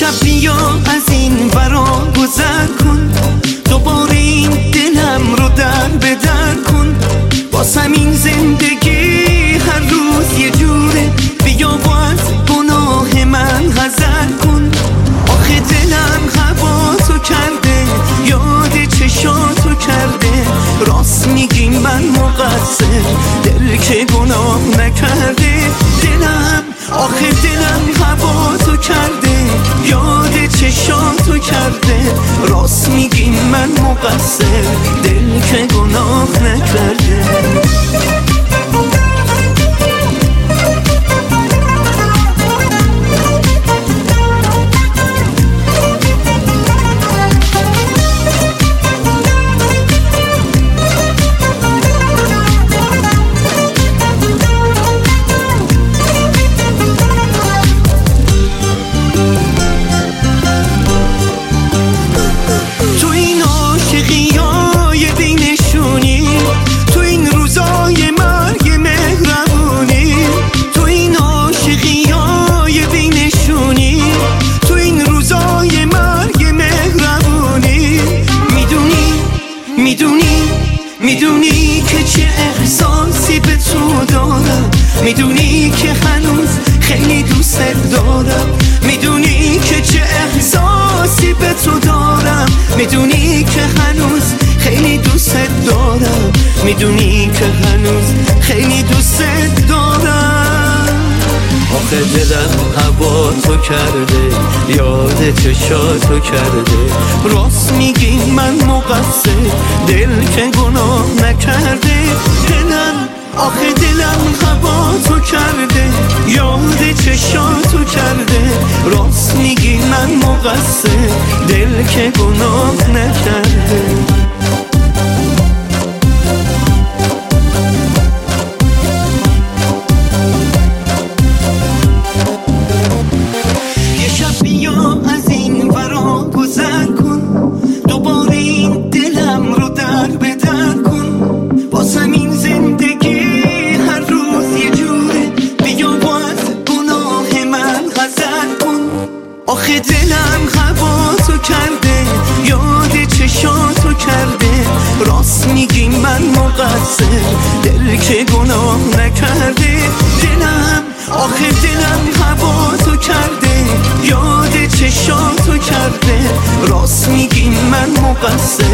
شب بیا از این ورا گذر کن، دوباره این دلم رو در به در کن. واسم این زندگی هر روز یه جوره، بیا و از گناه من حذر کن. آخه دلم هواتو کرده، یاد چشاتو کرده. راست میگی من مقصر، دل که گناه نکرده. دلم آخه دلم هواتو کرده، یاد چشاتو کرده. راست میگی من مقصر، دل که گناه نکرده. میدونی که چه احساسی به تو دارم، میدونی که هنوز خیلی دوست دارم. میدونی که چه احساسی به تو دارم، میدونی که هنوز خیلی دوست دارم. میدونی که هنوز خیلی دوست دارم. آخه دلم هوا تو کرده، یاد چشاتو کرده. راست میگی من مقصر، دل که گناه نکرده. دلم آخه دلم هوا تو کرده، یاد چشاتو کرده. راست میگی من مقصر، دل که گناه نکرده. آخه دلم هواتو کرده، یاد چشاتو کرده. راست میگی من مقصر، دل که گناه نکرده. دلم آخه دلم هواتو کرده، یاد چشاتو کرده. راست میگی من مقصر،